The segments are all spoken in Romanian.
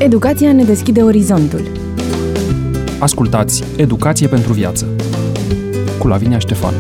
Educația ne deschide orizontul. Ascultați Educație pentru viață cu Lavinia Ștefan.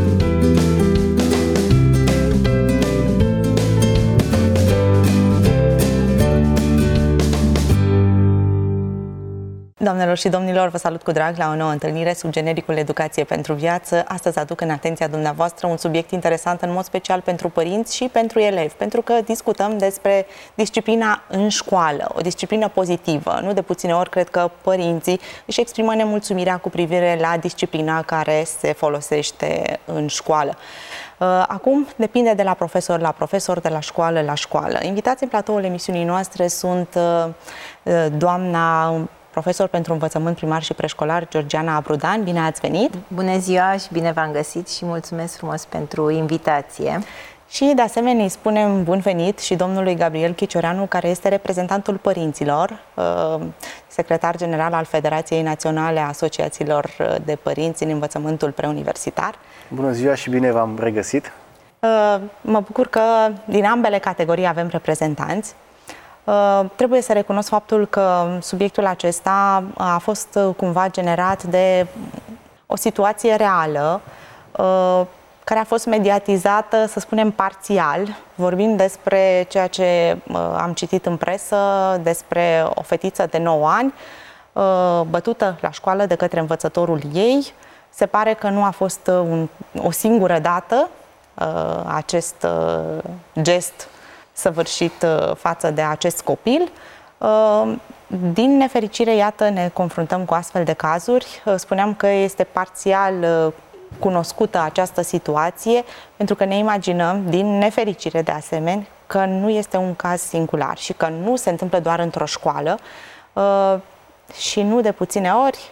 Doamnelor și domnilor, vă salut cu drag la o nouă întâlnire sub genericul Educație pentru viață. Astăzi aduc în atenția dumneavoastră un subiect interesant în mod special pentru părinți și pentru elevi, pentru că discutăm despre disciplina în școală, o disciplină pozitivă. Nu de puține ori cred că părinții își exprimă nemulțumirea cu privire la disciplina care se folosește în școală. Acum depinde de la profesor, de la școală la școală. Invitați în platoul emisiunii noastre sunt doamna profesor pentru învățământ primar și preșcolar, Georgiana Abrudan. Bine ați venit! Bună ziua și bine v-am găsit și mulțumesc frumos pentru invitație. Și de asemenea îi spunem bun venit și domnului Gabriel Chicioreanu, care este reprezentantul părinților, secretar general al Federației Naționale a Asociațiilor de Părinți în Învățământul Preuniversitar. Bună ziua și bine v-am regăsit! Mă bucur că din ambele categorii avem reprezentanți. Trebuie să recunosc faptul că subiectul acesta a fost cumva generat de o situație reală care a fost mediatizată, să spunem, parțial. Vorbim despre ceea ce am citit în presă, despre o fetiță de 9 ani bătută la școală de către învățătorul ei. Se pare că nu a fost o singură dată acest gest săvârșit față de acest copil. Din nefericire, iată, ne confruntăm cu astfel de cazuri. Spuneam că este parțial cunoscută această situație, pentru că ne imaginăm, din nefericire de asemenea, că nu este un caz singular și că nu se întâmplă doar într-o școală și nu de puține ori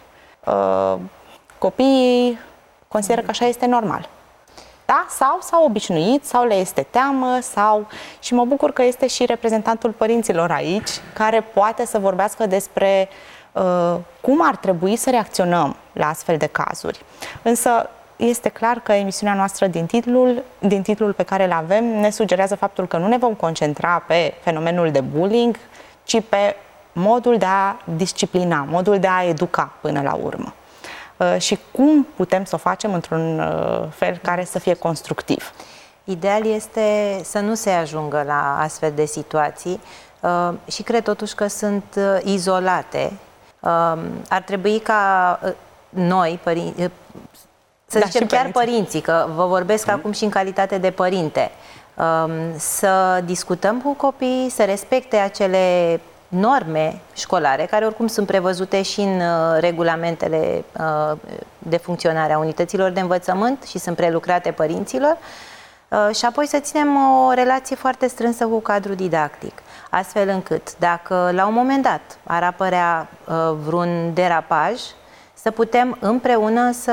copiii consideră că așa este normal. Da? Sau s-au obișnuit, sau le este teamă, și mă bucur că este și reprezentantul părinților aici, care poate să vorbească despre cum ar trebui să reacționăm la astfel de cazuri. Însă este clar că emisiunea noastră din titlul pe care îl avem ne sugerează faptul că nu ne vom concentra pe fenomenul de bullying, ci pe modul de a disciplina, modul de a educa până la urmă. Și cum putem să o facem într-un fel care să fie constructiv. Ideal este să nu se ajungă la astfel de situații și cred totuși că sunt izolate. Ar trebui ca noi, să zicem chiar părinții, că vă vorbesc acum și în calitate de părinte, să discutăm cu copiii, să respecte acele norme școlare, care oricum sunt prevăzute și în regulamentele de funcționare a unităților de învățământ și sunt prelucrate părinților, și apoi să ținem o relație foarte strânsă cu cadrul didactic, astfel încât, dacă la un moment dat ar apărea vreun derapaj, să putem împreună să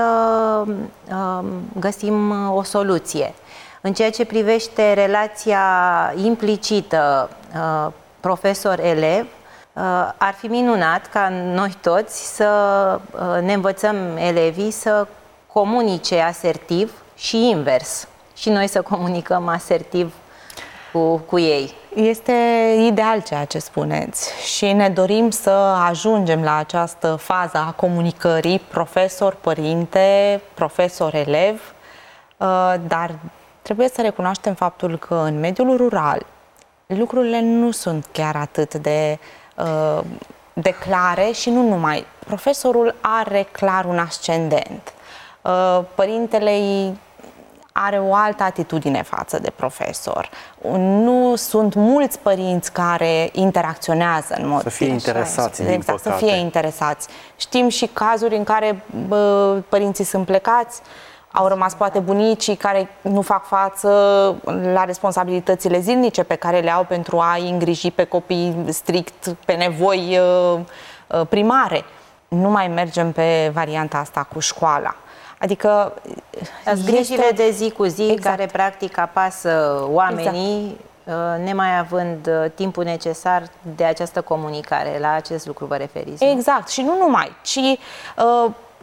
găsim o soluție. În ceea ce privește relația implicită profesor-elev, ar fi minunat ca noi toți să ne învățăm elevii să comunice asertiv și invers. Și noi să comunicăm asertiv cu ei. Este ideal ceea ce spuneți și ne dorim să ajungem la această fază a comunicării profesor-părinte, profesor-elev, dar trebuie să recunoaștem faptul că în mediul rural lucrurile nu sunt chiar atât de clare și nu numai. Profesorul are clar un ascendent. Părintele are o altă atitudine față de profesor. Nu sunt mulți părinți care interacționează în mod... Să fie interesați, din exact, păcate. să fie interesați. Știm și cazuri în care părinții sunt plecați, au rămas poate bunicii care nu fac față la responsabilitățile zilnice pe care le au pentru a-i îngriji pe copii strict pe nevoi primare. Nu mai mergem pe varianta asta cu școala. Adică grijile de zi cu zi, exact, care practic apasă oamenii, exact, nemai având timpul necesar de această comunicare. La acest lucru vă referiți? Exact. Și nu numai, ci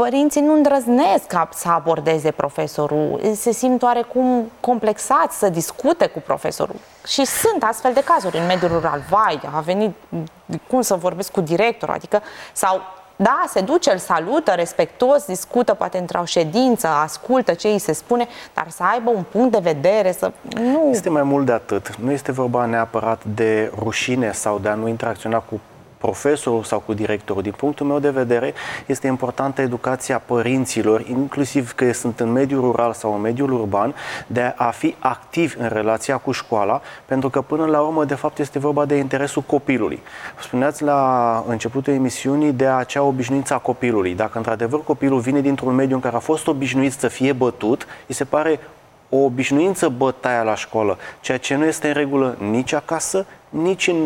părinții nu îndrăznesc să abordeze profesorul, se simt oarecum complexați să discute cu profesorul. Și sunt astfel de cazuri în mediul rural. Vai, a venit, cum să vorbesc cu directorul, adică, sau, da, se duce, îl salută, respectuos, discută, poate într-o ședință, ascultă ce îi se spune, dar să aibă un punct de vedere, să... Nu. Este mai mult de atât. Nu este vorba neapărat de rușine sau de a nu interacționa cu profesorul sau cu directorul. Din punctul meu de vedere, este importantă educația părinților, inclusiv că sunt în mediul rural sau în mediul urban, de a fi activi în relația cu școala, pentru că până la urmă, de fapt, este vorba de interesul copilului. Spuneați la începutul emisiunii de acea obișnuință a copilului. Dacă într-adevăr copilul vine dintr-un mediu în care a fost obișnuit să fie bătut, îi se pare o obișnuință bătaia la școală, ceea ce nu este în regulă nici acasă, nici în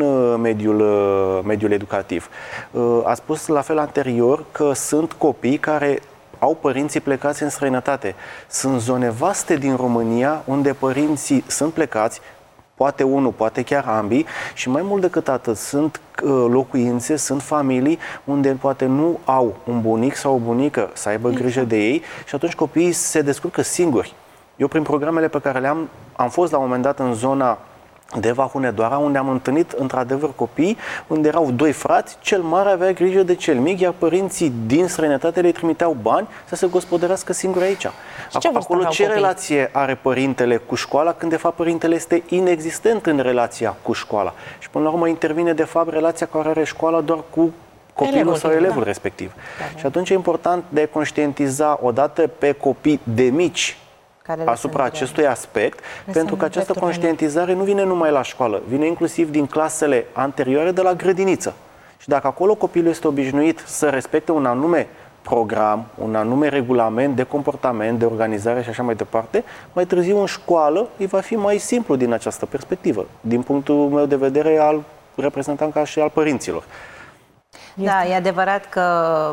mediul educativ. A spus la fel anterior că sunt copii care au părinții plecați în străinătate. Sunt zone vaste din România unde părinții sunt plecați, poate unul, poate chiar ambii, și mai mult decât atât, sunt locuințe, sunt familii unde poate nu au un bunic sau o bunică să aibă grijă de ei și atunci copiii se descurcă singuri. Eu, prin programele pe care am fost la un moment dat în zona Deva, Hunedoara, unde am întâlnit într-adevăr copii, unde erau doi frați, cel mare avea grijă de cel mic, iar părinții din străinătate le trimiteau bani să se gospodărească singuri aici. Acolo ce relație are părintele cu școala, când de fapt părintele este inexistent în relația cu școala? Și până la urmă intervine de fapt relația care are școala doar cu copilul sau elevul respectiv. Și atunci e important de a conștientiza odată pe copii de mici asupra acestui aspect, pentru că această conștientizare nu vine numai la școală, vine inclusiv din clasele anterioare de la grădiniță. Și dacă acolo copilul este obișnuit să respecte un anume program, un anume regulament de comportament, de organizare și așa mai departe, mai târziu în școală îi va fi mai simplu din această perspectivă, din punctul meu de vedere al reprezentant ca și al părinților. Da, e adevărat că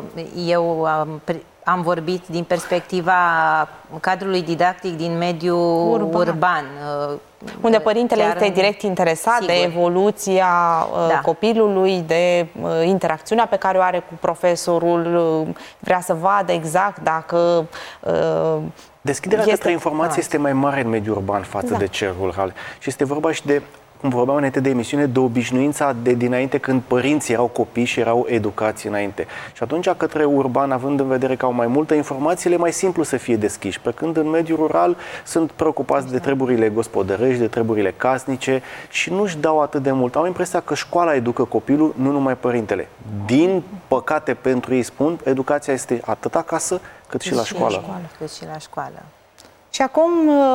eu am vorbit din perspectiva cadrului didactic din mediul urban. Unde părintele este direct interesat de evoluția copilului, de interacțiunea pe care o are cu profesorul, vrea să vadă exact dacă... Deschiderea către informație este mai mare în mediul urban față de cel rural. Și este vorba și de, cum vorbeam înainte de emisiune, de obișnuința de dinainte, când părinții erau copii și erau educați înainte. Și atunci, către urban, având în vedere că au mai multă informație, le mai simplu să fie deschiși. Pe când în mediul rural sunt preocupați de treburile gospodărești, de treburile casnice și nu-și dau atât de mult. Au impresia că școala educă copilul, nu numai părintele. Din păcate pentru ei spun, educația este atât acasă cât și la școală. Cât și la școală. Și acum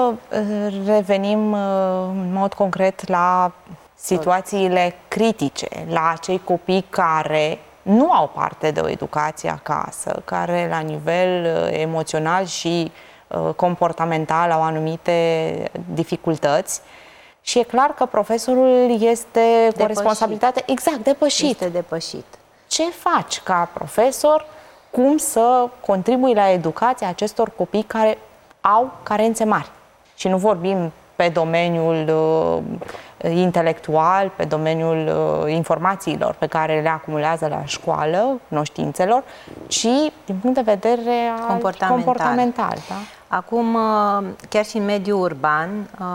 revenim în mod concret la situațiile critice, la acei copii care nu au parte de o educație acasă, care la nivel emoțional și comportamental au anumite dificultăți. Și e clar că profesorul este cu o responsabilitate depășit. Este depășit. Ce faci ca profesor? Cum să contribui la educația acestor copii care au carențe mari? Și nu vorbim pe domeniul intelectual, pe domeniul informațiilor pe care le acumulează la școală, cunoștințelor, ci din punct de vedere comportamental. Da? Acum, chiar și în mediul urban,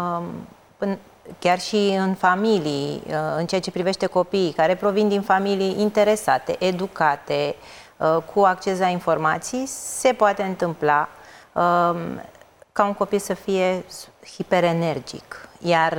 chiar și în familii, în ceea ce privește copiii care provin din familii interesate, educate, cu acces la informații, se poate întâmpla ca un copil să fie hiperenergic, iar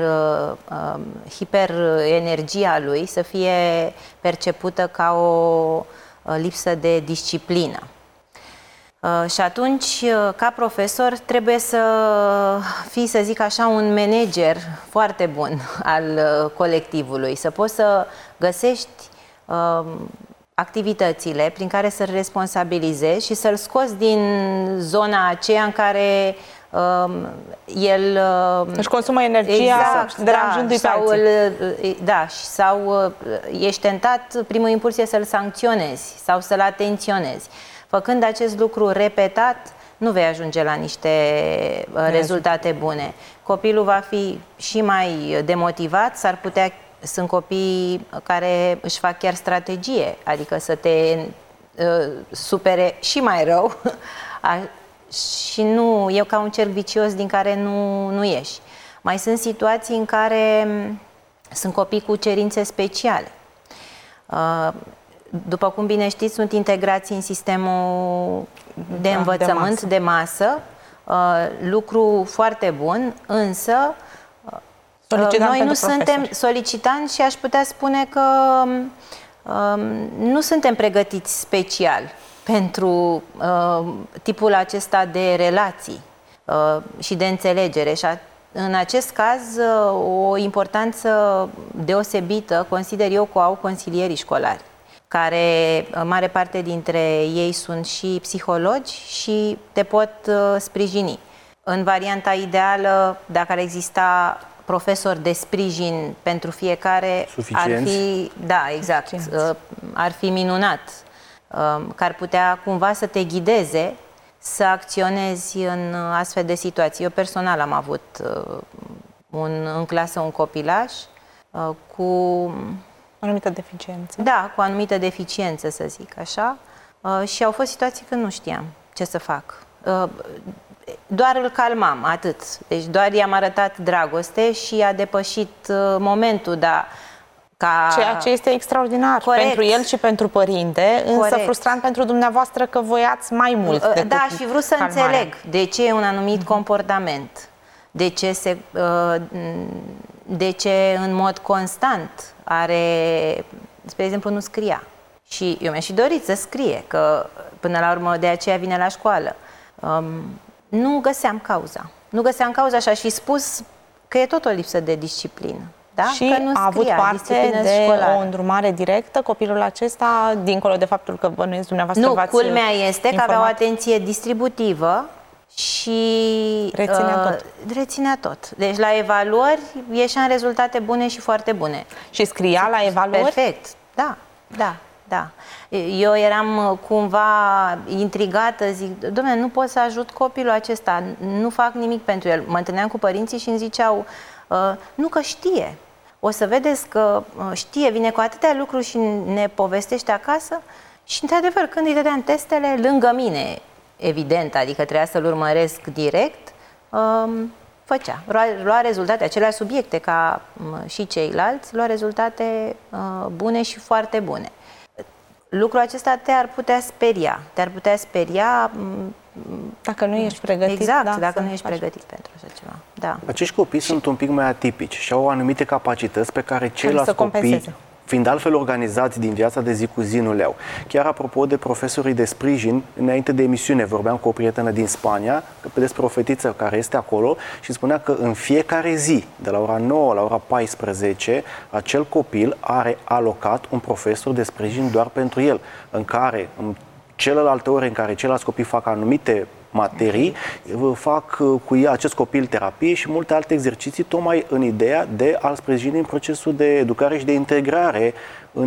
hiperenergia lui să fie percepută ca o lipsă de disciplină. Și atunci, ca profesor, trebuie să fii, să zic așa, un manager foarte bun al colectivului, să poți să găsești activitățile prin care să-l responsabilizezi și să-l scoți din zona aceea în care el își consumă energia, deranjându-i pe alții. Sau ești tentat, primul impuls e să-l sancționezi sau să-l atenționezi. Făcând acest lucru repetat, nu vei ajunge la niște rezultate bune. Copilul va fi și mai demotivat, s-ar putea. Sunt copii care își fac chiar strategie, adică să te supere și mai rău și nu, e ca un cerc vicios din care nu ieși. Mai sunt situații în care sunt copii cu cerințe speciale. După cum bine știți, sunt integrați în sistemul de învățământ de masă, lucru foarte bun, însă noi nu suntem solicitanți și aș putea spune că nu suntem pregătiți special pentru tipul acesta de relații și de înțelegere. Și în acest caz, o importanță deosebită, consider eu, că au consilierii școlari, care, mare parte dintre ei sunt și psihologi și te pot sprijini. În varianta ideală, dacă ar exista profesori de sprijin pentru fiecare, ar fi, da, exact, ar fi minunat, că ar putea cumva să te ghideze să acționezi în astfel de situații. Eu personal am avut în clasă un copilaș cu o anumită deficiență. Da, cu o anumită deficiență, să zic așa, și au fost situații când nu știam ce să fac. Doar îl calmam, atât. Deci doar i-am arătat dragoste și a depășit momentul, dar ceea ce este extraordinar pentru el și pentru părinte, însă frustrant pentru dumneavoastră că voiați mai mult decât da, și vreau să înțeleg de ce e un anumit comportament, de ce în mod constant are, spre exemplu, nu scria. Și eu mi-aș fi dorit să scrie, că până la urmă de aceea vine la școală. Nu găseam cauza. Nu găseam cauza și aș fi spus că e tot o lipsă de disciplină. Da? Și că nu a avut parte de o îndrumare directă copilul acesta, dincolo de faptul că bănuiesc dumneavoastră v-ați culmea este informat. Că avea o atenție distributivă și reținea tot. Deci la evaluări ieșea în rezultate bune și foarte bune. Și scria la evaluări? Perfect, da. Eu eram cumva intrigată, zic, dom'le, nu pot să ajut copilul acesta, nu fac nimic pentru el. Mă întâlneam cu părinții și îmi ziceau, nu că știe. O să vedeți că știe, vine cu atâtea lucruri și ne povestește acasă și, într-adevăr, când îi dădeam testele, lângă mine, evident, adică trebuia să-l urmăresc direct, făcea. Lua rezultate, aceleași subiecte ca și ceilalți, lua rezultate bune și foarte bune. Lucrul acesta te-ar putea speria. Dacă nu ești pregătit. Exact, dacă nu ești pregătit pentru așa ceva. Da. Acești copii sunt un pic mai atipici și au anumite capacități pe care ceilalți copii, fiind altfel organizați din viața de zi cu zi, nu le au. Chiar apropo de profesorii de sprijin, înainte de emisiune vorbeam cu o prietenă din Spania despre o fetiță care este acolo și spunea că în fiecare zi, de la ora 9 la ora 14, acel copil are alocat un profesor de sprijin doar pentru el, în care în celelalte ore în care ceilalți copii fac anumite materii, fac cu ea acest copil terapie și multe alte exerciții, tocmai în ideea de a-l sprijini în procesul de educare și de integrare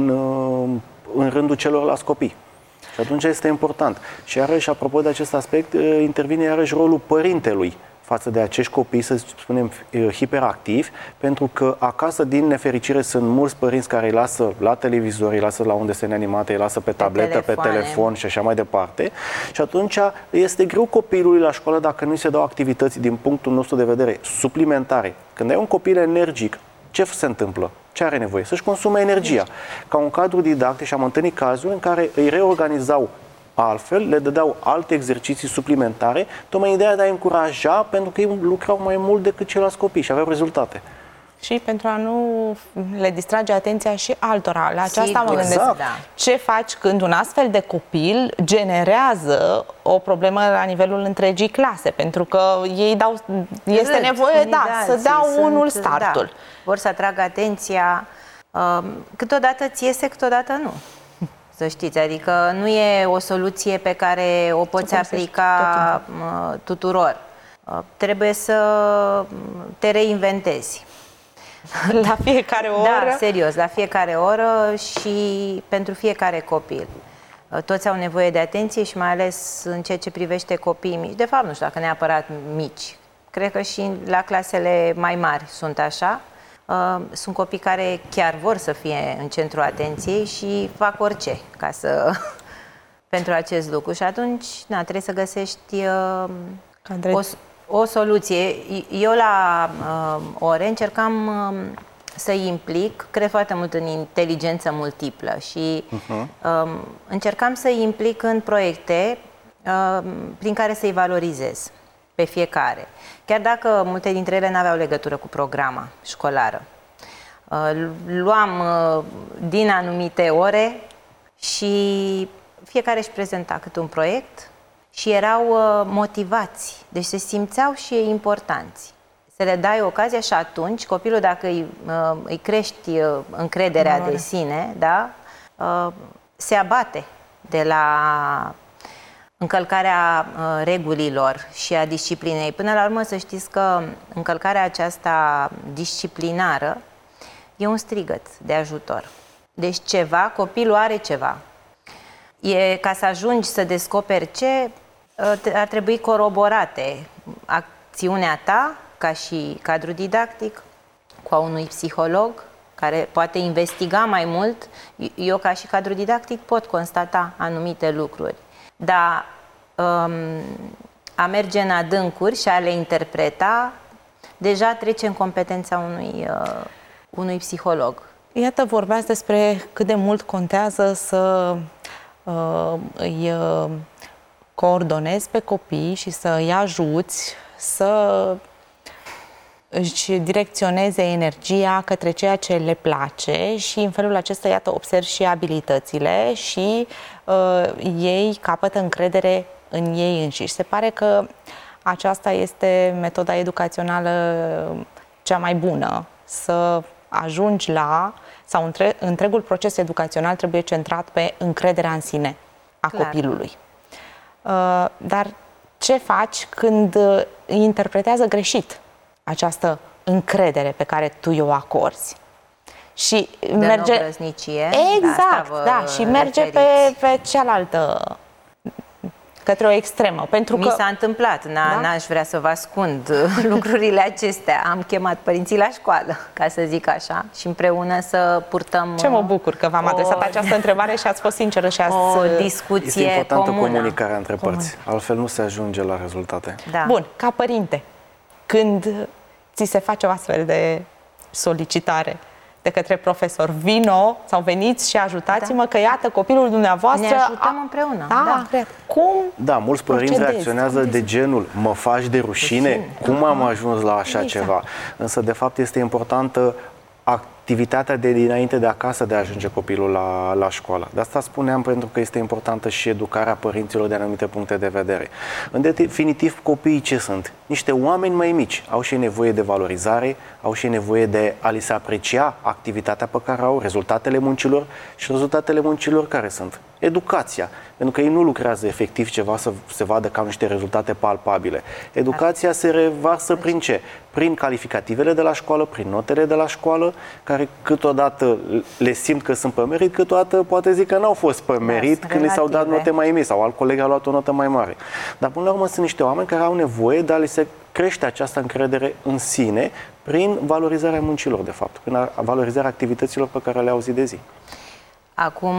în rândul celorlalți copii. Și atunci este important. Și iarăși, apropo de acest aspect, intervine iarăși rolul părintelui față de acești copii, să spunem, hiperactivi, pentru că acasă, din nefericire, sunt mulți părinți care îi lasă la televizor, îi lasă la un desen animat, îi lasă pe tabletă, pe telefon și așa mai departe. Și atunci este greu copilului la școală dacă nu îi se dau activități, din punctul nostru de vedere, suplimentare. Când ai un copil energic, ce se întâmplă? Ce are nevoie? Să-și consume energia. Ca un cadru didactic, și am întâlnit cazuri în care îi reorganizau altfel, le dădeau alte exerciții suplimentare, tocmai ideea de a încuraja, pentru că ei lucrau mai mult decât ceilalți copii și aveau rezultate. Și pentru a nu le distrage atenția și altora. La aceasta mă gândesc. Exact. Ce faci când un astfel de copil generează o problemă la nivelul întregii clase? Pentru că ei este nevoie, să dea unul startul. Da. Vor să atragă atenția. Câteodată ți iese, câteodată nu. Să știți, adică nu e o soluție pe care o poți aplica tuturor. Trebuie să te reinventezi. La fiecare oră? Da, serios, la fiecare oră și pentru fiecare copil. Toți au nevoie de atenție și mai ales în ceea ce privește copiii mici. De fapt, nu știu dacă neapărat mici. Cred că și la clasele mai mari sunt așa. Sunt copii care chiar vor să fie în centrul atenției și fac orice ca să pentru acest lucru și atunci trebuie să găsești o soluție. Eu la ore încercam să-i implic, cred foarte mult în inteligență multiplă și încercam să-i implic în proiecte prin care să-i valorizez pe fiecare. Chiar dacă multe dintre ele n-aveau legătură cu programa școlară. Luam din anumite ore și fiecare își prezenta câte un proiect și erau motivați, deci se simțeau și ei importanți. Să le dai ocazia și atunci copilul, dacă îi crești încrederea de sine, da, se abate de la încălcarea regulilor și a disciplinei. Până la urmă să știți că încălcarea aceasta disciplinară e un strigăt de ajutor. Deci ceva, copilul are ceva. Ca să ajungi să descoperi ce, ar trebui coroborate acțiunea ta ca și cadru didactic, cu a unui psiholog care poate investiga mai mult. Eu ca și cadru didactic pot constata anumite lucruri, dar a merge în adâncuri și a le interpreta deja trece în competența unui psiholog. Iată, vorbeați despre cât de mult contează să îi coordonezi pe copii și să îi ajuți să își direcționeze energia către ceea ce le place și în felul acesta, iată, observi și abilitățile și ei capătă încredere în ei înșiși. Se pare că aceasta este metoda educațională cea mai bună, să ajungi sau întregul proces educațional trebuie centrat pe încrederea în sine a copilului. Dar ce faci când îi interpretează greșit această încredere pe care tu o acorzi? Și merge exact, da, și merge pe cealaltă, către o extremă. Pentru Mi s-a întâmplat, n-aș vrea să vă ascund lucrurile acestea. Am chemat părinții la școală, ca să zic așa, și împreună să purtăm... Ce mă bucur că v-am adresat această întrebare și ați fost sinceră și ați... O discuție Este importantă comună. comunicarea între părți, altfel nu se ajunge la rezultate. Da. Bun, ca părinte, când ți se face o astfel de solicitare de către profesor, vino sau veniți și ajutați-mă, că iată copilul dumneavoastră... Ne ajutăm împreună. Da. Cum? Da, mulți părinți reacționează de genul, mă faci de rușine? Cum am ajuns la așa ceva? Însă, de fapt, este importantă activitatea de dinainte de acasă de a ajunge copilul la școală. De asta spuneam, pentru că este importantă și educarea părinților de anumite puncte de vedere. În definitiv, copiii ce sunt? Niște oameni mai mici. Au și nevoie de valorizare, au și nevoie de a li se aprecia activitatea pe care au, rezultatele muncilor și rezultatele muncilor care sunt? Educația. Pentru că ei nu lucrează efectiv ceva să se vadă ca niște rezultate palpabile. Educația se revarsă prin ce? Prin calificativele de la școală, prin notele de la școală, care câteodată le simt că sunt pe merit, câteodată poate zic că n-au fost pe merit când li s-au dat note mai mici sau alt coleg a luat o notă mai mare. Dar până la urmă sunt niște oameni care au nevoie de a li se crește această încredere în sine prin valorizarea muncilor, de fapt, prin valorizarea activităților pe care le au zi de zi. Acum,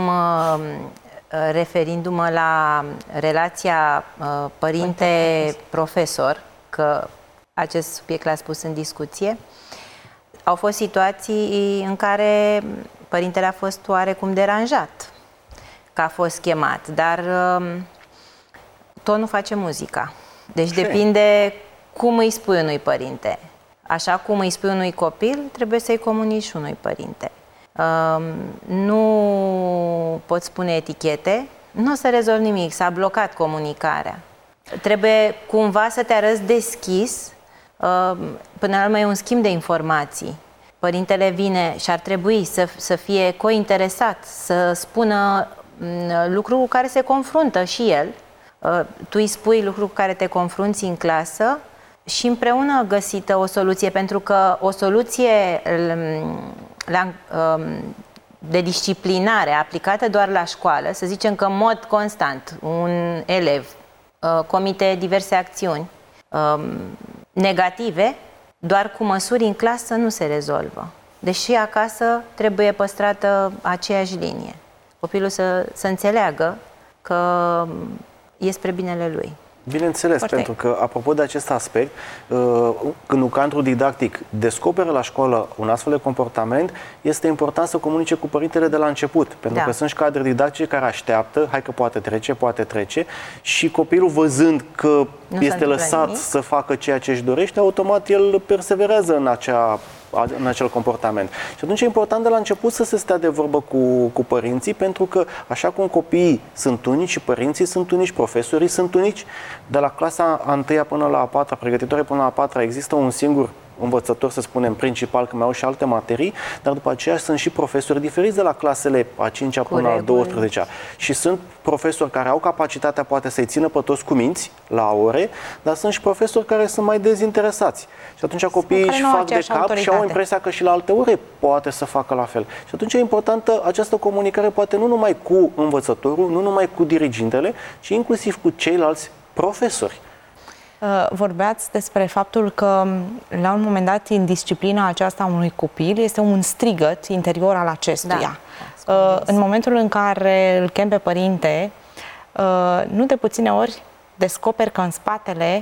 referindu-mă la relația părinte-profesor, că acest subiect l-a spus în discuție, au fost situații în care părintele a fost oarecum deranjat că a fost chemat, dar tot nu face muzica. Deci depinde cum îi spui unui părinte. Așa cum îi spui unui copil, trebuie să-i comunici și unui părinte. Nu poți spune etichete, nu o să rezolvi nimic, s-a blocat comunicarea. Trebuie cumva să te arăți deschis, până la urmă e un schimb de informații. Părintele vine și ar trebui să fie cointeresat, să spună lucruri cu care se confruntă și el. Tu îi spui lucruri cu care te confrunți în clasă și împreună găsită o soluție, pentru că o soluție de disciplinare aplicată doar la școală, să zicem că în mod constant un elev comite diverse acțiuni negative, doar cu măsuri în clasă nu se rezolvă. Deși acasă trebuie păstrată aceeași linie. Copilul să înțeleagă că e spre binele lui. Bineînțeles, pentru că, apropo de acest aspect, când un cadru didactic descoperă la școală un astfel de comportament, este important să comunice cu părintele de la început, pentru că sunt și cadre didactice care așteaptă, hai că poate trece, și copilul, văzând că este lăsat să facă ceea ce își dorește, automat el perseverează în acel comportament. Și atunci e important de la început să se stea de vorbă cu părinții, pentru că așa cum copiii sunt unici și părinții sunt unici, profesorii sunt unici, de la clasa a 1-a până la a 4-a, pregătitoare până la a 4-a, există un singur învățător, să spunem, principal, că mai au și alte materii, dar după aceea sunt și profesori diferiți de la clasele a 5-a până la 12-a. Și sunt profesori care au capacitatea, poate, să-i țină pe toți cuminți la ore, dar sunt și profesori care sunt mai dezinteresați. Și atunci copiii își fac de cap și au impresia că și la alte ore poate să facă la fel. Și atunci e importantă această comunicare, poate nu numai cu învățătorul, nu numai cu dirigintele, ci inclusiv cu ceilalți profesori. Vorbeați despre faptul că, la un moment dat, indisciplina aceasta a unui copil este un strigăt interior al acestuia. În momentul în care îl chem pe părinte, nu de puține ori descoperi că în spatele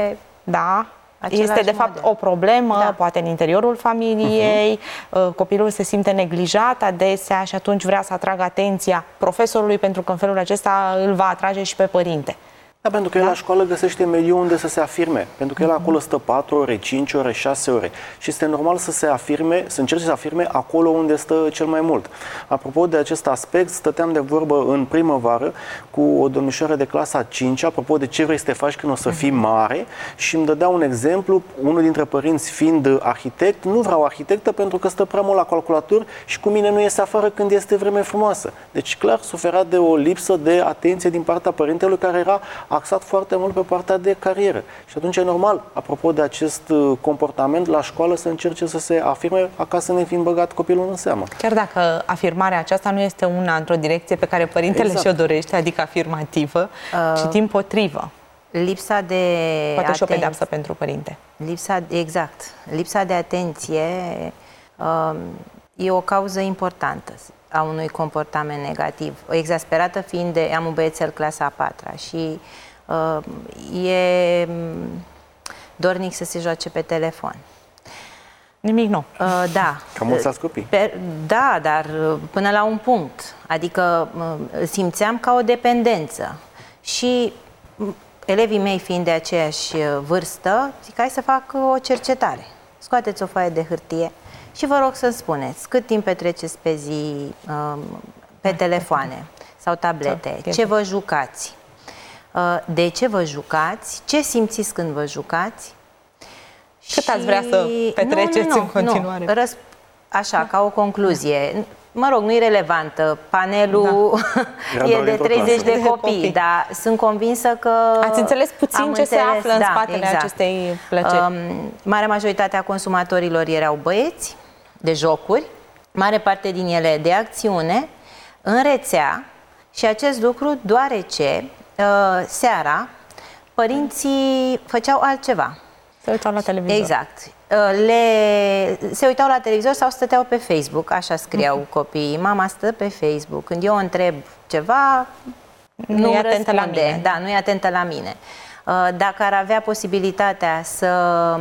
este de fapt o problemă, poate în interiorul familiei, copilul se simte neglijat adesea și atunci vrea să atragă atenția profesorului, pentru că în felul acesta îl va atrage și pe părinte. Da, pentru că el la școală găsește mediul unde să se afirme. Pentru că el acolo stă 4 ore, 5 ore, 6 ore. Și este normal să se afirme, să încerce să afirme acolo unde stă cel mai mult. Apropo de acest aspect, stăteam de vorbă în primăvară cu o domnișoară de clasa 5, apropo de ce vrei să te faci când o să fii mare, și îmi dădea un exemplu, unul dintre părinți fiind arhitect, nu vreau arhitectă pentru că stă prea mult la calculator și cu mine nu iese afară când este vreme frumoasă. Deci clar suferea de o lipsă de atenție din partea părintelui, care era axat foarte mult pe partea de carieră. Și atunci e normal, apropo de acest comportament, la școală să încerce să se afirme, acasă ne fiind băgat copilul în seamă. Chiar dacă afirmarea aceasta nu este una într-o direcție pe care părintele și-o dorește, adică afirmativă, ci dimpotrivă. Lipsa de poate și o pedeapsă pentru părinte. Lipsa de atenție e o cauză importantă a unui comportament negativ. O exasperată fiind de... Am un băiețel clasa a 4-a și e dornic să se joace pe telefon. Nimic nou. Da. Ca mulți alți copii. Da, dar până la un punct. Adică simțeam ca o dependență. Și elevii mei, fiind de aceeași vârstă, zic, hai să fac o cercetare. Scoateți o foaie de hârtie și vă rog să spuneți cât timp petreceți pe zi pe telefoane sau tablete, ce vă jucați, de ce vă jucați, ce simțiți când vă jucați. Cât ați vrea să petreceți în continuare? Așa, ca o concluzie. Mă rog, nu e relevantă. Panelul e de 30 de copii, dar sunt convinsă că... Ați înțeles puțin ce se află în spatele acestei plăceri. Marea majoritate a consumatorilor erau băieți de jocuri, mare parte din ele de acțiune, în rețea, și acest lucru deoarece seara părinții făceau altceva. Se uitau la televizor. Exact. Se uitau la televizor sau stăteau pe Facebook, așa scriau copiii. Mama stă pe Facebook. Când eu o întreb ceva, nu e atentă la mine. Da, nu e atentă la mine. Dacă ar avea posibilitatea să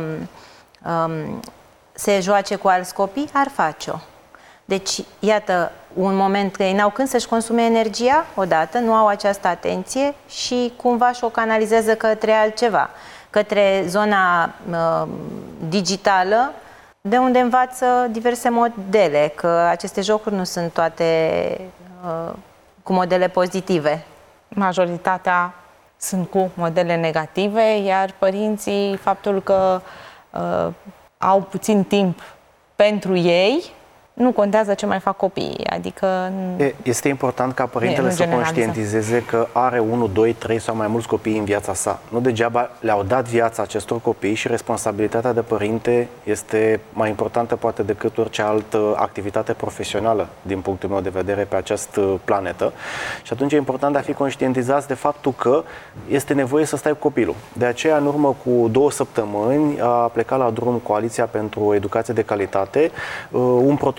se joace cu alți copii, ar face-o. Deci, iată, un moment că ei n-au când să-și consume energia, odată, nu au această atenție și cumva și-o canalizează către altceva, către zona digitală, de unde învață diverse modele, că aceste jocuri nu sunt toate cu modele pozitive. Majoritatea sunt cu modele negative, iar părinții, faptul că au puțin timp pentru ei, nu contează ce mai fac copiii, adică... Este important ca părintele să conștientizeze că are 1, 2, 3 sau mai mulți copii în viața sa. Nu degeaba le-au dat viața acestor copii și responsabilitatea de părinte este mai importantă poate decât orice altă activitate profesională din punctul meu de vedere pe această planetă. Și atunci e important de a fi conștientizați de faptul că este nevoie să stai cu copilul. De aceea, în urmă cu 2 săptămâni, a plecat la drum Coaliția pentru Educație de Calitate, un protocol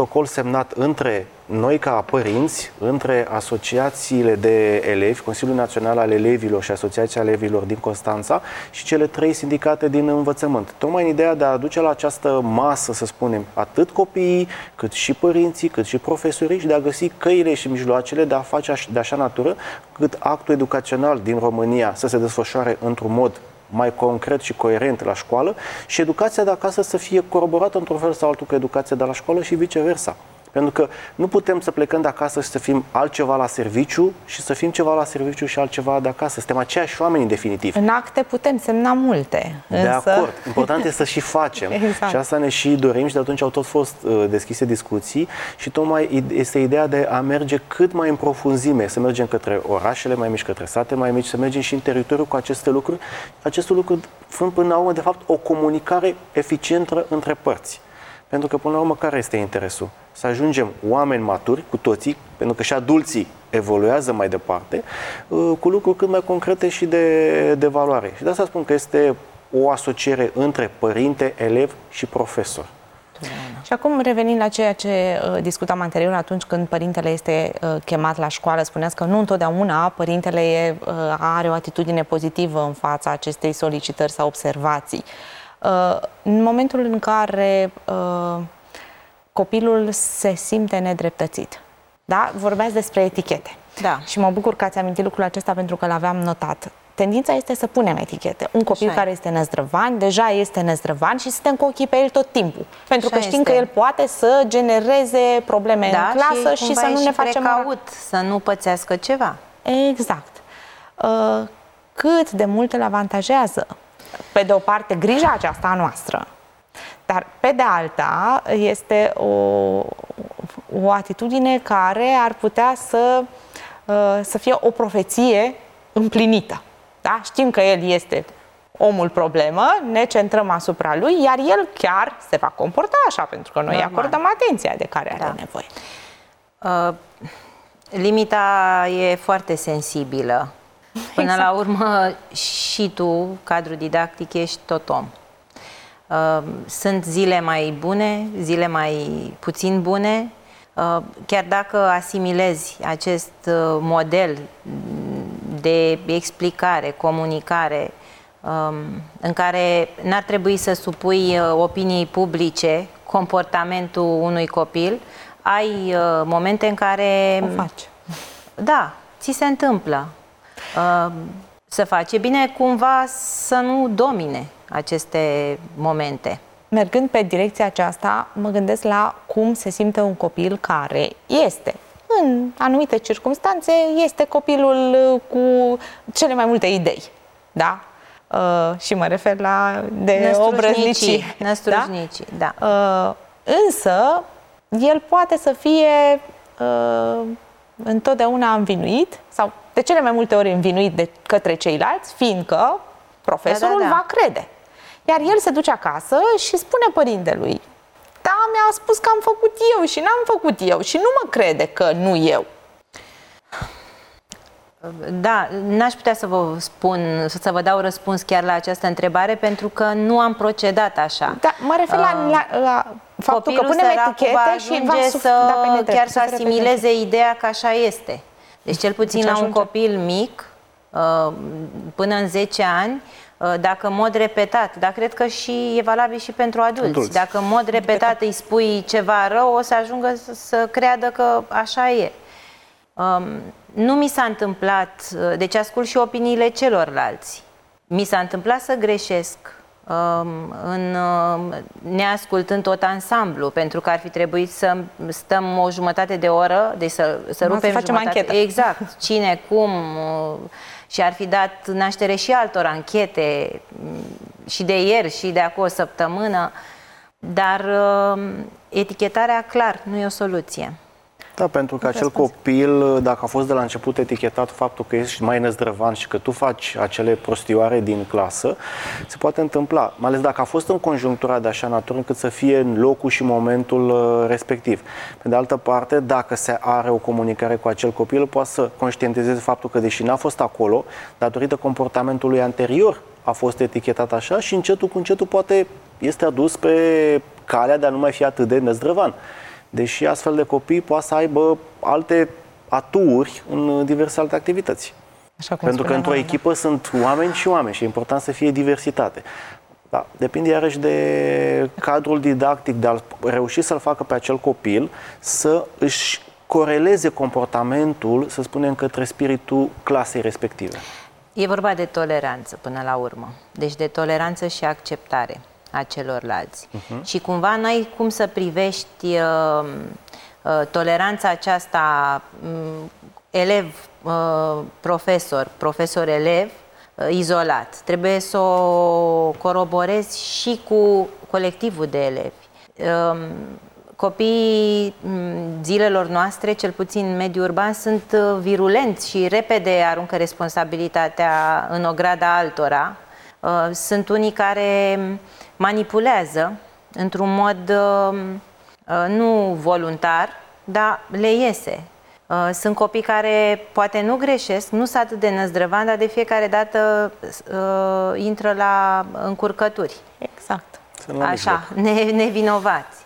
protocol semnat între noi ca părinți, între asociațiile de elevi, Consiliul Național al Elevilor și Asociația Elevilor din Constanța și cele 3 sindicate din învățământ. Tocmai în ideea de a aduce la această masă, să spunem, atât copiii, cât și părinții, cât și profesorii și de a găsi căile și mijloacele de a face de așa natură cât actul educațional din România să se desfășoare într-un mod mai concret și coerent la școală și educația de acasă să fie coroborată într-un fel sau altul cu educația de la școală și viceversa. Pentru că nu putem să plecăm de acasă și să fim altceva la serviciu și să fim ceva la serviciu și altceva de acasă. Suntem aceiași oameni în definitiv. În acte putem semna multe. De acord. Important este să și facem. Exact. Și asta ne și dorim și de atunci au tot fost deschise discuții și tocmai este ideea de a merge cât mai în profunzime, să mergem către orașele mai mici, către sate mai mici, să mergem și în teritoriu cu aceste lucruri. Aceste lucruri fiind până la urmă, de fapt, o comunicare eficientă între părți. Pentru că, până la urmă, care este interesul? Să ajungem oameni maturi, cu toții, pentru că și adulții evoluează mai departe, cu lucruri cât mai concrete și de valoare. Și de asta spun că este o asociere între părinte, elev și profesor. Și acum, revenind la ceea ce discutam anterior, atunci când părintele este chemat la școală, spuneați că nu întotdeauna părintele are o atitudine pozitivă în fața acestei solicitări sau observații. În momentul în care copilul se simte nedreptățit, da? Vorbeați despre etichete. Da. Și mă bucur că ați amintit lucrul acesta pentru că l-aveam notat. Tendința este să punem etichete. Un copil care este năzdrăvan, deja este năzdrăvan și suntem cu ochii pe el tot timpul. Pentru că știm că el poate să genereze probleme în clasă și să nu ne facem precaut, să nu pățească ceva. Exact. Cât de mult îl avantajează, pe de o parte, grija aceasta a noastră, dar pe de alta este o atitudine care ar putea să fie o profeție împlinită. Da? Știm că el este omul problemă, ne centrăm asupra lui, iar el chiar se va comporta așa, pentru că noi acordăm atenția de care are nevoie. Limita e foarte sensibilă. Până la urmă, și tu, cadru didactic, ești tot om. Sunt zile mai bune, zile mai puțin bune. Chiar dacă asimilezi acest model de explicare, comunicare, în care n-ar trebui să supui opiniei publice comportamentul unui copil, ai momente în care... O faci. Da, ți se întâmplă. Să faci. E bine cumva să nu domine aceste momente. Mergând pe direcția aceasta, mă gândesc la cum se simte un copil care este, în anumite circunstanțe, este copilul cu cele mai multe idei. Da? Și mă refer la obrăznicii. Năstrușnicii, da? Însă, el poate să fie întotdeauna învinuit sau de cele mai multe ori învinuit de către ceilalți, fiindcă profesorul va crede. Iar el se duce acasă și spune părintelui: da, mi-a spus că am făcut eu și n-am făcut eu și nu mă crede că nu eu. Da, n-aș putea să vă spun, să vă dau răspuns chiar la această întrebare, pentru că nu am procedat așa. Da, mă refer la faptul că punem etichete și va chiar să asimileze ideea că așa este. Deci cel puțin la un copil mic, până în 10 ani, dacă în mod repetat, dar cred că și e valabil și pentru adulți, dacă în mod repetat îi spui ceva rău, o să ajungă să creadă că așa e. Nu mi s-a întâmplat, deci ascult și opiniile celorlalți. Mi s-a întâmplat să greșesc neascultând tot ansamblu, pentru că ar fi trebuit să stăm o jumătate de oră, deci să rupem facem anchetă. Exact, cine, cum, și ar fi dat naștere și altor anchete, și de ieri și de acum o săptămână, dar etichetarea, clar, nu e o soluție. Da, pentru că acel copil, dacă a fost de la început etichetat faptul că ești mai năzdrăvan și că tu faci acele prostioare din clasă, se poate întâmpla, mai ales dacă a fost în conjunctura de așa natură încât să fie în locul și momentul respectiv. Pe de altă parte, dacă se are o comunicare cu acel copil, poate să conștientizeze faptul că, deși n-a fost acolo, datorită comportamentului anterior a fost etichetat așa și încetul cu încetul poate este adus pe calea de a nu mai fi atât de năzdrăvan. Deși astfel de copii poate să aibă alte aturi în diverse alte activități. Pentru că într-o echipă sunt oameni și oameni și e important să fie diversitate. Da, depinde iarăși de cadrul didactic, de a reuși să-l facă pe acel copil să își coreleze comportamentul, să spunem, către spiritul clasei respective. E vorba de toleranță până la urmă. Deci de toleranță și acceptare a celorlalți. Și cumva n-ai cum să privești toleranța aceasta elev-profesor, profesor-elev, izolat. Trebuie să o coroborezi și cu colectivul de elevi. Copiii zilelor noastre, cel puțin în mediul urban, sunt virulenți și repede aruncă responsabilitatea în ograda altora. Sunt unii care manipulează într-un mod nu voluntar, dar le iese. Sunt copii care poate nu greșesc, nu sunt atât de năzdrăvani, dar de fiecare dată intră la încurcături. Exact. Așa, nevinovați.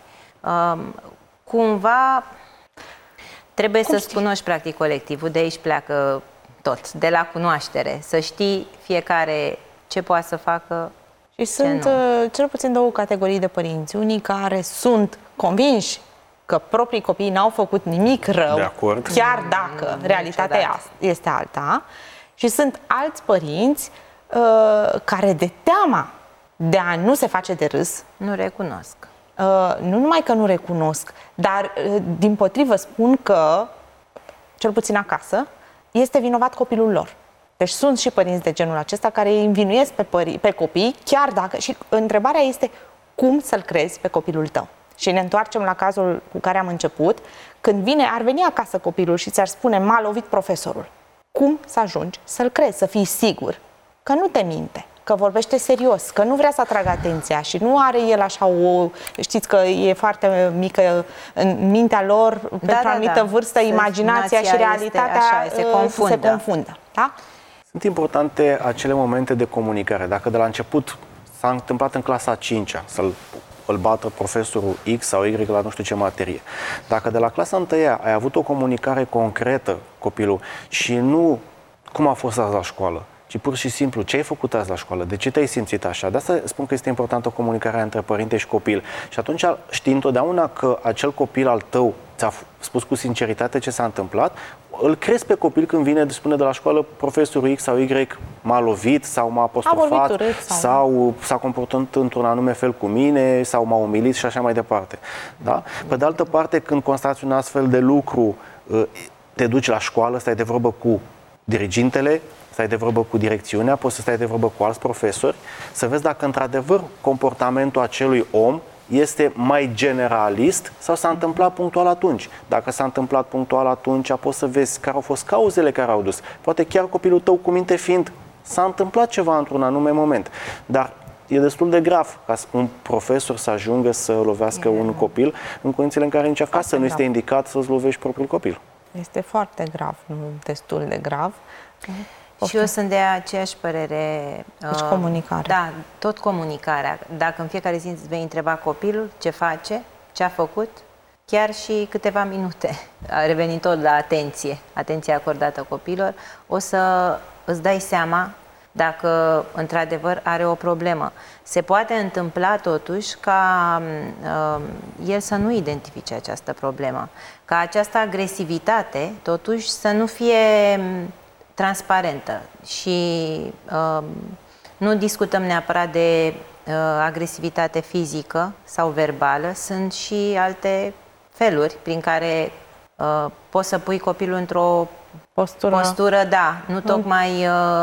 Cumva trebuie să-ți cunoști practic colectivul, de aici pleacă tot, de la cunoaștere, să știi fiecare ce poate să facă. Și sunt cel puțin două categorii de părinți. Unii care sunt convinși că proprii copii n-au făcut nimic rău, chiar dacă realitatea este alta. Și sunt alți părinți care, de teama de a nu se face de râs, nu recunosc. Nu numai că nu recunosc, dar dimpotrivă spun că, cel puțin acasă, este vinovat copilul lor. Deci sunt și părinți de genul acesta care îi învinuiesc pe copii, chiar dacă... Și întrebarea este cum să-l crezi pe copilul tău. Și ne întoarcem la cazul cu care am început. Când ar veni acasă copilul și ți-ar spune m-a lovit profesorul, cum să ajungi să-l crezi, să fii sigur că nu te minte, că vorbește serios, că nu vrea să atragă atenția și nu are el așa știți că e foarte mică în mintea lor, pentru o anumită vârstă, imaginația și realitatea se confundă. Da? Sunt importante acele momente de comunicare. Dacă de la început s-a întâmplat în clasa 5-a îl bată profesorul X sau Y la nu știu ce materie. Dacă de la clasa 1-a ai avut o comunicare concretă copilul și nu cum a fost azi la școală, ci pur și simplu ce ai făcut azi la școală, de ce te-ai simțit așa. De asta spun că este importantă comunicarea între părinte și copil. Și atunci știi întotdeauna că acel copil al tău ți-a spus cu sinceritate ce s-a întâmplat, îl crezi pe copil când vine, spune de la școală, profesorul X sau Y m-a lovit sau m-a apostrofat sau s-a comportat într-un anume fel cu mine sau m-a umilit și așa mai departe. Da? Pe de altă parte, când constați un astfel de lucru, te duci la școală, stai de vorbă cu dirigintele, stai de vorbă cu direcțiunea, poți să stai de vorbă cu alți profesori, să vezi dacă într-adevăr comportamentul acelui om este mai generalist sau s-a întâmplat punctual atunci. Dacă s-a întâmplat punctual atunci, poți să vezi care au fost cauzele care au dus. Poate chiar copilul tău, cu minte fiind, s-a întâmplat ceva într-un anume moment. Dar e destul de grav ca un profesor să ajungă să lovească un copil în condițiile în care nici acasă nu este indicat să-ți lovești propriul copil. Este foarte grav, nu destul de grav. Și eu sunt de aceeași părere. Deci comunicarea. Da, tot comunicarea. Dacă în fiecare zi îți vei întreba copilul ce face, ce a făcut, chiar și câteva minute, revenind tot la atenție acordată copilor, o să îți dai seama dacă într-adevăr are o problemă. Se poate întâmpla totuși ca el să nu identifice această problemă, ca această agresivitate totuși să nu fie transparentă și nu discutăm neapărat de agresivitate fizică sau verbală, sunt și alte feluri prin care poți să pui copilul într-o postură, da, nu tocmai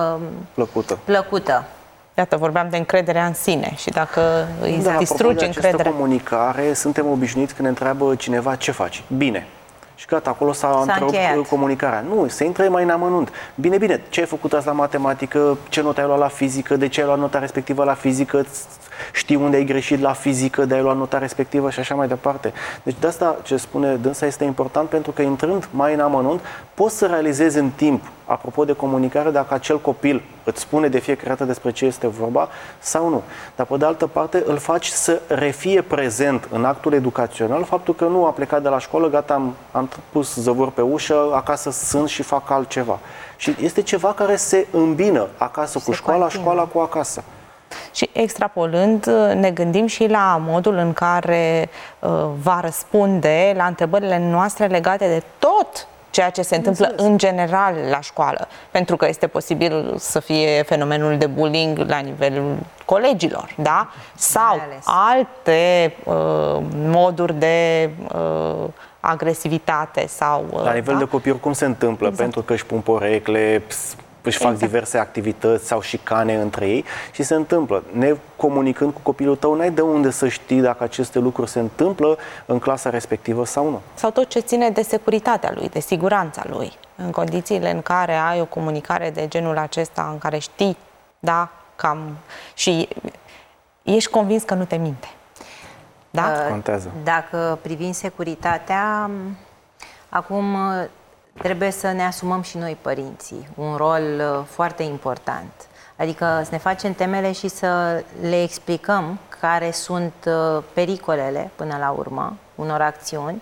plăcută. Iată, vorbeam de încrederea în sine și dacă îi distrugi încrederea. Această comunicare, suntem obișnuiți când ne întreabă cineva ce faci. Bine. Și gata, acolo s-a întrerupt comunicarea. Nu, se intră mai în amănunt. Bine, ce ai făcut azi la matematică, ce notă ai luat la fizică, de ce ai luat nota respectivă la fizică, știi unde ai greșit la fizică, de ai luat nota respectivă și așa mai departe. Deci de asta ce spune dânsa este important, pentru că intrând mai în amănunt, poți să realizezi în timp apropo de comunicare, dacă acel copil îți spune de fiecare dată despre ce este vorba sau nu. Dar pe de altă parte îl faci să refie prezent în actul educațional faptul că nu a plecat de la școală, gata, am pus zăvor pe ușă, acasă sunt și fac altceva. Și este ceva care se îmbină acasă cu școala, școala cu acasă. Și extrapolând, ne gândim și la modul în care va răspunde la întrebările noastre legate de tot ceea ce se întâmplă în general la școală. Pentru că este posibil să fie fenomenul de bullying la nivelul colegilor, da? Sau alte moduri de agresivitate sau... La nivel de copii, cum se întâmplă? Exact. Pentru că își pun porecle, își fac diverse activități sau șicane între ei și se întâmplă. Necomunicând cu copilul tău, n-ai de unde să știi dacă aceste lucruri se întâmplă în clasa respectivă sau nu. Sau tot ce ține de securitatea lui, de siguranța lui. În condițiile în care ai o comunicare de genul acesta, în care știi, da, cam... și ești convins că nu te minte. Da? Contează. Dacă privim securitatea, acum... trebuie să ne asumăm și noi, părinții, un rol foarte important. Adică să ne facem temele și să le explicăm care sunt pericolele, până la urmă, unor acțiuni.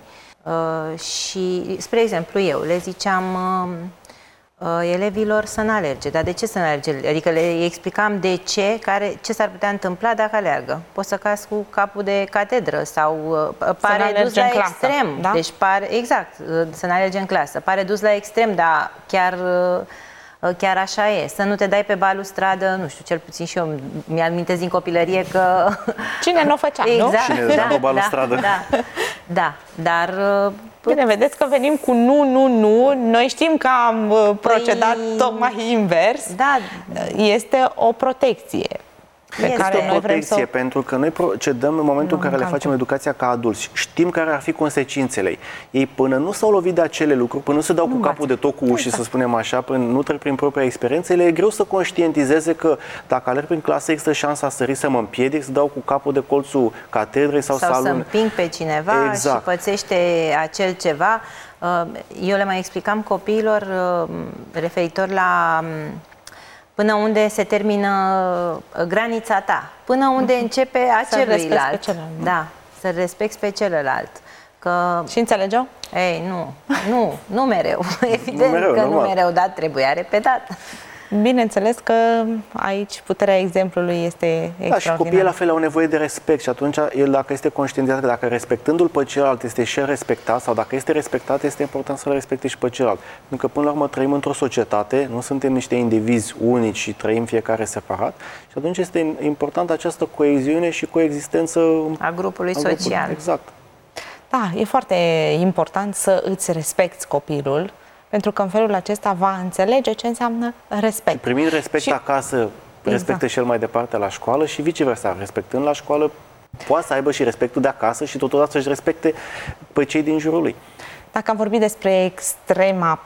Și, spre exemplu, eu le ziceam elevilor să nu alerge. Dar de ce să nu alerge? Adică le explicam de ce s-ar putea întâmpla dacă alergă. Poți să cazi cu capul de catedră sau pare dus la extrem. Da? Deci pare, exact, să nu alerge în clasă. Pare dus la extrem, dar chiar așa e. Să nu te dai pe balustradă, nu știu, cel puțin și eu mi-amintesc din copilărie că... Cine nu o făcea, exact, nu? Cine îți dă pe balustradă. Da, dar... Bine, vedeți că venim cu nu. Noi știm că am procedat tocmai invers. Da. Este o protecție. Este o protecție, pentru că noi procedăm în momentul în care le facem educația ca adulți. Știm care ar fi consecințele ei. Ei până nu s-au lovit de acele lucruri, până nu se dau cu capul de tot cu ușii, să spunem așa, până nu trec prin propria experiență, le e greu să conștientizeze că dacă alerg prin clasă există șansa să sări, să mă împiedic, să dau cu capul de colțul catedrei sau să împing pe cineva și pățește acel ceva. Eu le mai explicam copiilor referitor la... până unde se termină granița ta, până unde începe a celuilalt. Da, să respecti pe celălalt. Că... Și înțelegeau? Ei, nu mereu. Evident că nu mereu, dar trebuia repetat. Bineînțeles că aici puterea exemplului este extraordinară. Da, și copiii la fel au nevoie de respect și atunci el, dacă este conștientizat că dacă respectându-l pe celălalt este și el respectat sau dacă este respectat, este important să-l respecte și pe celălalt. Pentru că până la urmă trăim într-o societate, nu suntem niște indivizi unici și trăim fiecare separat și atunci este importantă această coeziune și coexistență a grupului social. Exact. Da, e foarte important să îți respecti copilul, pentru că în felul acesta va înțelege ce înseamnă respect. Primind respect acasă, respectă și el mai departe la școală și viceversa. Respectând la școală, poate să aibă și respectul de acasă și totodată să-și respecte pe cei din jurul lui. Dacă am vorbit despre extrema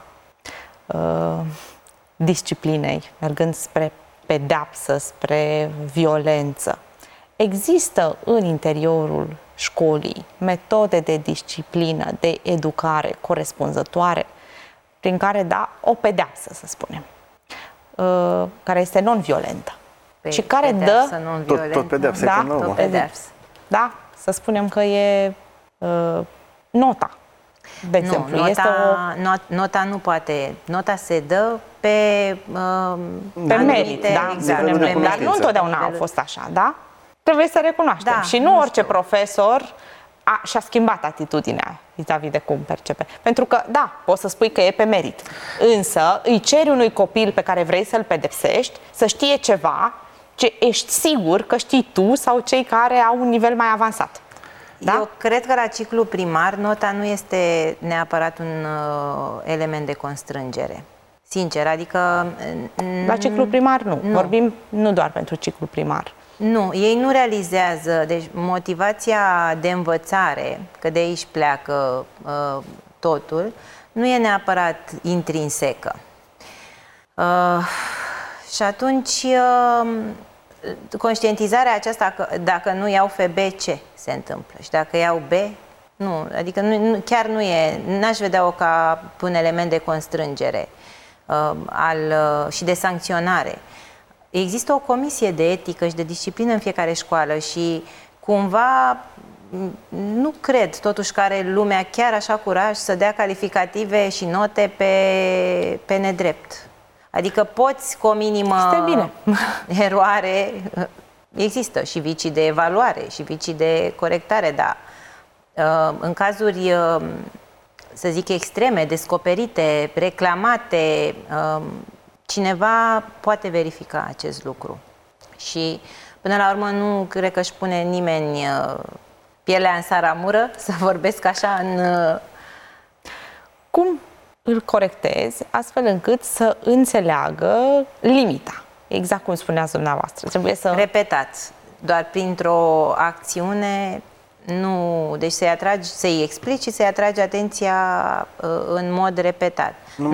disciplinei, mergând spre pedeapsă, spre violență, există în interiorul școlii metode de disciplină, de educare corespunzătoare, prin care da o pedeapsă, să spunem, care este non-violentă. Și care dă... Tot pedeapsă, da, că tot pedeapsă. Da, să spunem că e nota. De exemplu, nota nu poate. Nota se dă pe merit, da, exact, dar nu întotdeauna a fost așa, da? Trebuie să recunoaștem. Da, și nu orice profesor și-a schimbat atitudinea vis-a-vis de cum percepe. Pentru că, da, poți să spui că e pe merit. Însă îi ceri unui copil pe care vrei să-l pedepsești să știe ceva ce ești sigur că știi tu sau cei care au un nivel mai avansat. Da? Eu cred că la ciclu primar nota nu este neapărat un element de constrângere. Sincer, adică... La ciclu primar nu. Vorbim nu doar pentru ciclu primar. Nu, ei nu realizează, deci motivația de învățare, că de aici pleacă totul, nu e neapărat intrinsecă. Și atunci, conștientizarea aceasta că dacă nu iau FB, ce se întâmplă? Și dacă iau B, nu, adică chiar nu e, n-aș vedea-o ca un element de constrângere. și de sancționare. Există o comisie de etică și de disciplină în fiecare școală și cumva nu cred totuși că are lumea chiar așa curaj să dea calificative și note pe nedrept. Adică poți cu o minimă eroare, există și vicii de evaluare și vicii de corectare, dar în cazuri, să zic, extreme, descoperite, reclamate, cineva poate verifica acest lucru. Și până la urmă nu cred că își pune nimeni pielea în saramură, să vorbesc așa în... Cum îl corectezi astfel încât să înțeleagă limita? Exact cum spuneați dumneavoastră. Trebuie să... Repetat. Doar printr-o acțiune, nu... Deci să-i explici și să-i atragi atenția în mod repetat. Nu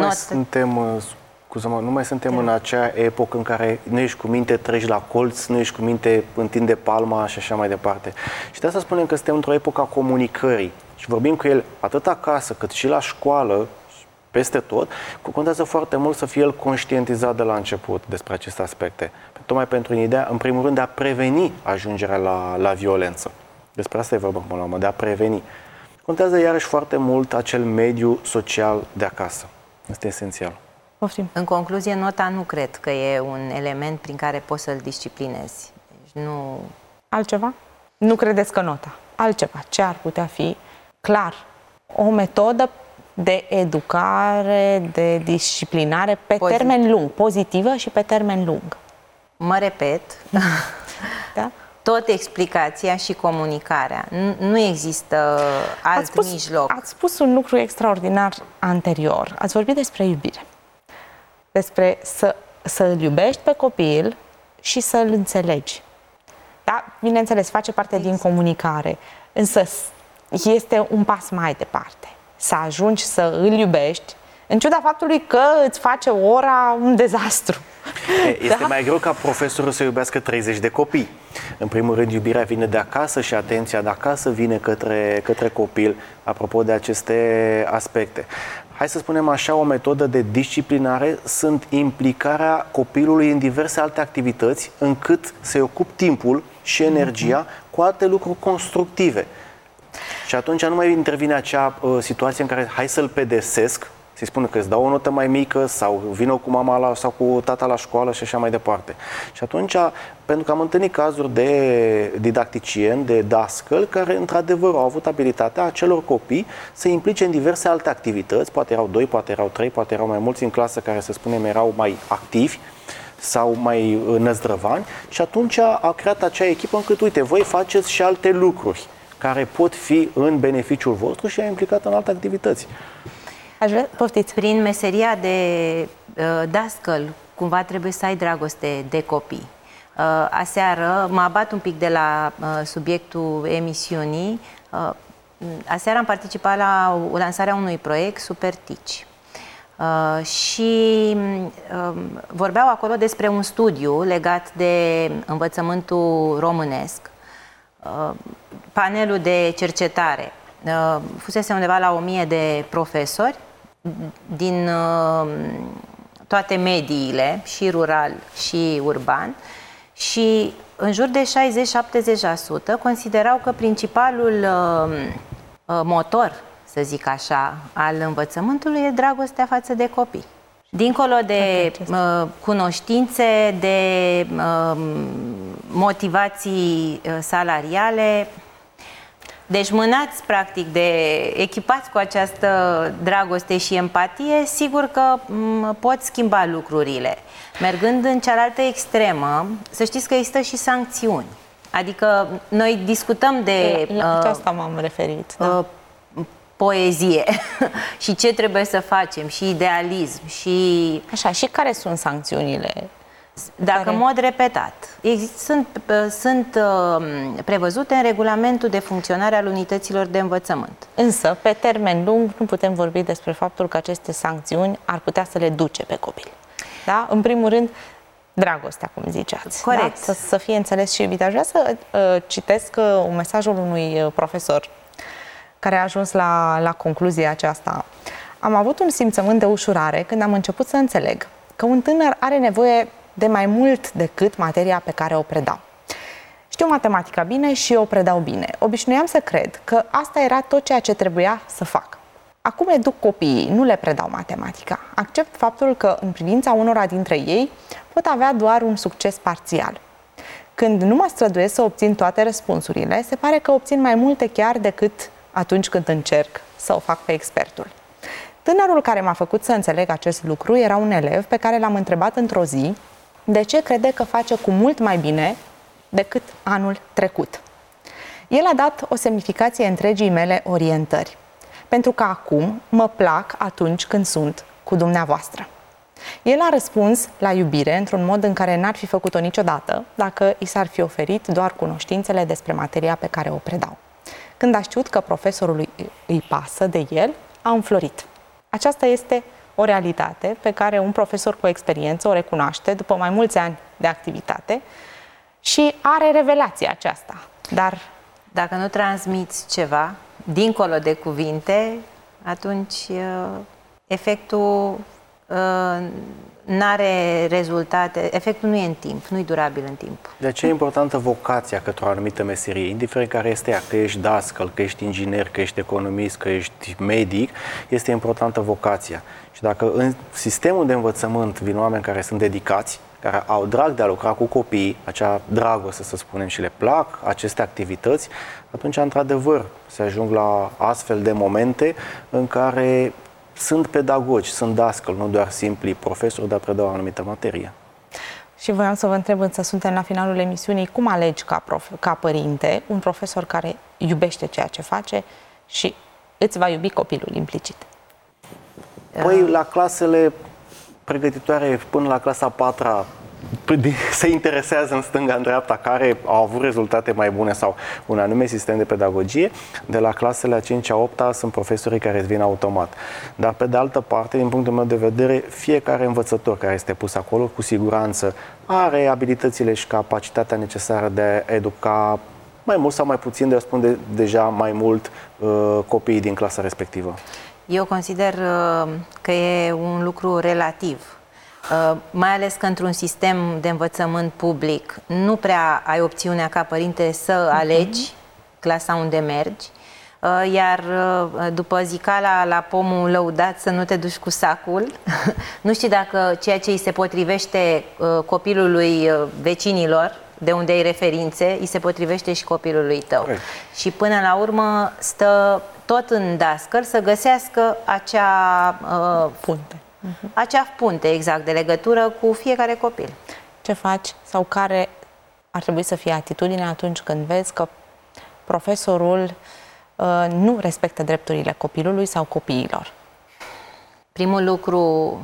mai suntem în acea epocă în care nu ești cu minte, treci la colț, nu ești cu minte, întinde palma și așa mai departe. Și de asta spunem că suntem într-o epocă a comunicării. Și vorbim cu el atât acasă, cât și la școală, peste tot, contează foarte mult să fie el conștientizat de la început despre aceste aspecte. Tocmai pentru ideea, în primul rând, de a preveni ajungerea la violență. Despre asta e vorba până la urmă, de a preveni. Contează iarăși foarte mult acel mediu social de acasă. Este esențial. Poftim. În concluzie, nota nu cred că e un element prin care poți să-l disciplinezi. Deci nu... Altceva? Nu credeți că nota? Altceva. Ce ar putea fi? Clar, o metodă de educare, de disciplinare pe termen lung, pozitivă și pe termen lung. Mă repet, da? Tot explicația și comunicarea. Nu există alt mijloc. Ați spus un lucru extraordinar anterior. Ați vorbit despre iubire. Despre să-l iubești pe copil și să-l înțelegi. Da? Bineînțeles, face parte din comunicare, însă este un pas mai departe. Să ajungi să îl iubești, în ciuda faptului că îți face ora un dezastru. Este mai greu ca profesorul să iubească 30 de copii. În primul rând, iubirea vine de acasă și atenția de acasă vine către copil, apropo de aceste aspecte. Hai să spunem așa, o metodă de disciplinare sunt implicarea copilului în diverse alte activități, încât să-i ocup timpul și energia cu alte lucruri constructive. Și atunci nu mai intervine acea situație în care hai să-l pedesesc, să-i spună că îți dau o notă mai mică sau vină cu mama sau cu tata la școală și așa mai departe. Și atunci, pentru că am întâlnit cazuri de didacticieni, de dascăli, care într-adevăr au avut abilitatea acelor copii să implice în diverse alte activități, poate erau 2, poate erau 3, poate erau mai mulți în clasă care, să spunem, erau mai activi sau mai năzdrăvani, și atunci a creat acea echipă încât, uite, voi faceți și alte lucruri care pot fi în beneficiul vostru și a implicat în alte activități. Poftiți. Prin meseria de dascăl, cumva trebuie să ai dragoste de copii. Aseară, mă abat un pic de la subiectul emisiunii, aseară am participat la lansarea unui proiect, Supertici. Și vorbeau acolo despre un studiu legat de învățământul românesc. Panelul de cercetare fusese undeva la 1000 de profesori din toate mediile, și rural și urban, și în jur de 60-70% considerau că principalul motor, să zic așa, al învățământului e dragostea față de copii. Dincolo de cunoștințe, de motivații salariale, deci mânați, practic, echipați cu această dragoste și empatie, sigur că poți schimba lucrurile. Mergând în cealaltă extremă, să știți că există și sancțiuni. Adică noi discutăm de... La asta m-am referit. Da. Poezie și ce trebuie să facem, și idealism, și... Așa, și care sunt sancțiunile? Dacă în mod repetat. Sunt prevăzute în regulamentul de funcționare al unităților de învățământ. Însă, pe termen lung, nu putem vorbi despre faptul că aceste sancțiuni ar putea să le duce pe copil. Da? În primul rând, dragostea, cum ziceați. Corect. Da? Să fie înțeles și iubit. Aș vrea să citesc un mesajul unui profesor care a ajuns la concluzia aceasta. am avut un simțământ de ușurare când am început să înțeleg că un tânăr are nevoie de mai mult decât materia pe care o predau. Știu matematica bine și o predau bine. Obișnuiam să cred că asta era tot ceea ce trebuia să fac. Acum educ copiii, nu le predau matematica. Accept faptul că în privința unora dintre ei pot avea doar un succes parțial. Când nu mă străduiesc să obțin toate răspunsurile, se pare că obțin mai multe chiar decât atunci când încerc să o fac pe expertul. Tânărul care m-a făcut să înțeleg acest lucru era un elev pe care l-am întrebat într-o zi de ce crede că face cu mult mai bine decât anul trecut. El a dat o semnificație întregii mele orientări, pentru că acum mă plac atunci când sunt cu dumneavoastră. El a răspuns la iubire într-un mod în care n-ar fi făcut-o niciodată dacă i s-ar fi oferit doar cunoștințele despre materia pe care o predau. Când a știut că profesorului îi pasă de el, a înflorit. Aceasta este o realitate pe care un profesor cu experiență o recunoaște după mai mulți ani de activitate și are revelația aceasta. Dar dacă nu transmiți ceva dincolo de cuvinte, atunci efectul n-are rezultate, efectul nu e în timp, nu e durabil în timp. De aceea e importantă vocația către o anumită meserie, indiferent care este ea, că ești dascăl, că ești inginer, că ești economist, că ești medic, este importantă vocația. Și dacă în sistemul de învățământ vin oameni care sunt dedicați, care au drag de a lucra cu copiii, acea dragoste, să spunem, și le plac aceste activități, atunci, într-adevăr, se ajung la astfel de momente în care sunt pedagogi, sunt dascăl, nu doar simpli profesori, dar predau o anumită materie. Și voiam să vă întreb, însă suntem la finalul emisiunii, cum alegi ca părinte un profesor care iubește ceea ce face și îți va iubi copilul implicit? Păi, la clasele pregătitoare până la clasa 4-a se interesează în stânga, în dreapta, care au avut rezultate mai bune sau un anume sistem de pedagogie. De la clasele a 5-a, 8-a sunt profesorii care îți vin automat. Dar pe de altă parte, din punctul meu de vedere, fiecare învățător care este pus acolo, cu siguranță, are abilitățile și capacitatea necesară de a educa mai mult sau mai puțin, de a spune deja mai mult copiii din clasa respectivă. Eu consider că e un lucru relativ. Mai ales că într-un sistem de învățământ public nu prea ai opțiunea ca părinte să alegi clasa unde mergi, iar după zicala la pomul lăudat să nu te duci cu sacul, nu știi dacă ceea ce îi se potrivește copilului vecinilor, de unde ai referințe, îi se potrivește și copilului tău. Corect. Și până la urmă stă tot în dascăl să găsească acea punte. Acea punte, exact, de legătură cu fiecare copil. Ce faci sau care ar trebui să fie atitudinea atunci când vezi că profesorul nu respectă drepturile copilului sau copiilor? Primul lucru,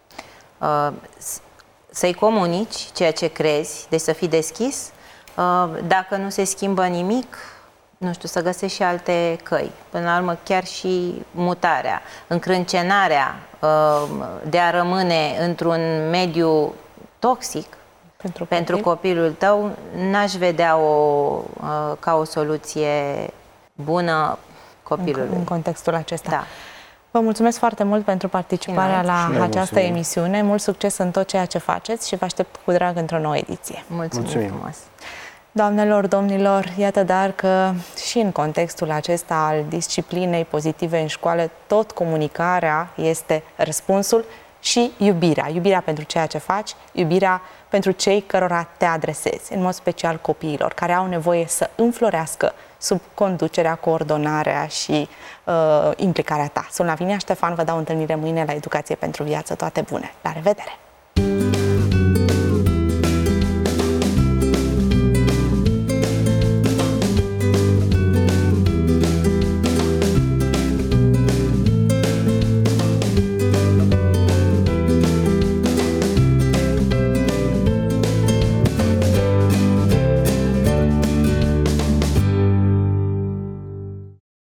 să-i comunici ceea ce crezi, deci să fii deschis. Dacă nu se schimbă nimic, nu știu, să găsești și alte căi. Până la urmă, chiar și mutarea, încrâncenarea de a rămâne într-un mediu toxic pentru copilul tău, n-aș vedea ca o soluție bună copilului. În contextul acesta. Da. Vă mulțumesc foarte mult pentru participarea la această emisiune. Mult succes în tot ceea ce faceți și vă aștept cu drag într-o nouă ediție. Mulțumim frumos! Doamnelor, domnilor, iată dar că și în contextul acesta al disciplinei pozitive în școală, tot comunicarea este răspunsul și iubirea. Iubirea pentru ceea ce faci, iubirea pentru cei cărora te adresezi, în mod special copiilor, care au nevoie să înflorească sub conducerea, coordonarea și implicarea ta. Sunt Lavinia Ștefan, vă dau întâlnire mâine la Educație pentru Viață. Toate bune! La revedere!